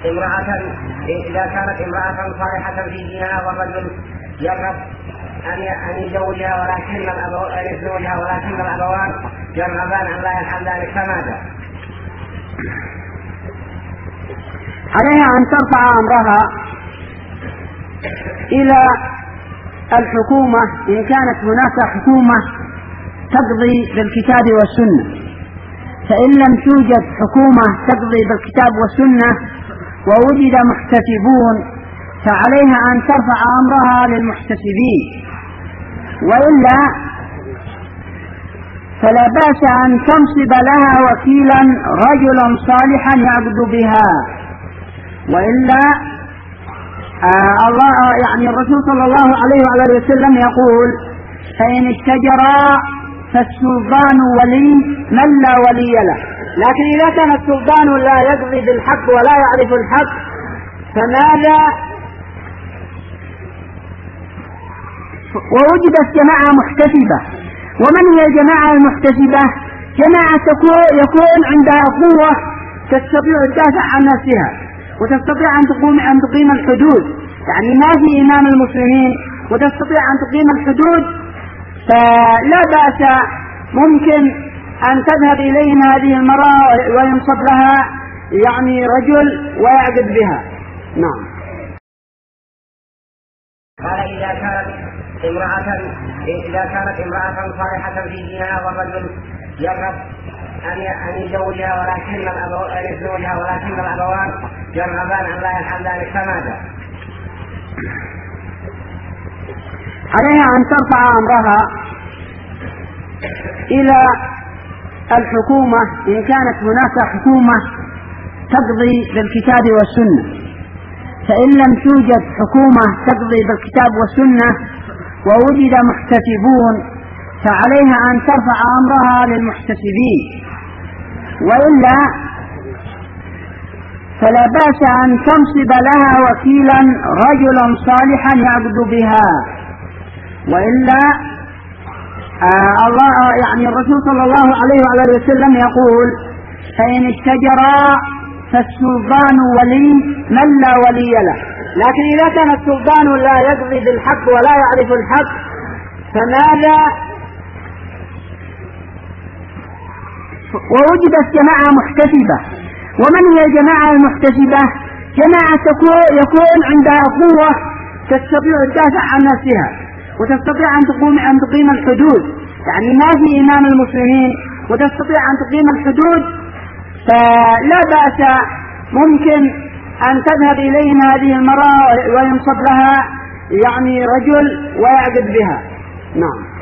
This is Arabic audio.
إذا كانت امرأة صالحة في دينها والرجل يرغب أن يزوجها ولكن الأبوان يرغبان أن لا يفعل ذلك فماذا؟ عليها أن ترفع أمرها إلى الحكومة إن كانت هناك حكومة تقضي بالكتاب والسنة، فإن لم توجد حكومة تقضي بالكتاب والسنة ووجد محتسبون فعليها أن ترفع أمرها للمحتسبين، وإلا فلا بأس أن تنصب لها وكيلا رجلا صالحا يعبد بها. وإلا الرسول صلى الله عليه وسلم يقول: فإن اتجرا فالسلطان ولي من لا ولي له. لكن إذا كان السلطان لا يقضي بالحق ولا يعرف الحق فماذا؟ ووجدت جماعة محتسبة. ومن هي الجماعة المحتسبة؟ جماعة يكون عندها قوة تستطيع الدافع عن نفسها وتستطيع أن تقيم الحدود، يعني ما في إمام المسلمين وتستطيع أن تقيم الحدود، فلا بأس ممكن أن تذهب إليهم هذه المرأة وينصب لها رجل ويعقد بها. نعم. قال إذا كانت امرأة صالحة في دينها والرجل يرغب أن يزوجها ولكن الأبوان يرغبان أن لا يفعل ذلك فماذا؟ عليها أن ترفع أمرها إلى الحكومة إن كانت هناك حكومة تقضي بالكتاب والسنة، فإن لم توجد حكومة تقضي بالكتاب والسنة ووجد محتسبون فعليها أن ترفع أمرها للمحتسبين، وإلا فلا بأس أن تنصب لها وكيلا رجلا صالحا يعبد بها. وإلا الرسول صلى الله عليه وسلم يقول: فإن اتجرا فالسلطان ولي من لا ولي له. لكن إذا كان السلطان لا يقضي بالحق ولا يعرف الحق فماذا؟ ووجدت جماعة محتسبة. ومن هي الجماعة المحتسبة؟ جماعة يكون عندها قوة تستطيع الدافع عن نفسها وتستطيع أن تقيم الحدود، يعني ما في إمام المسلمين وتستطيع أن تقيم الحدود، فلا بأس ممكن أن تذهب إليهم هذه المرأة وينصب لها رجل ويعقد بها. نعم.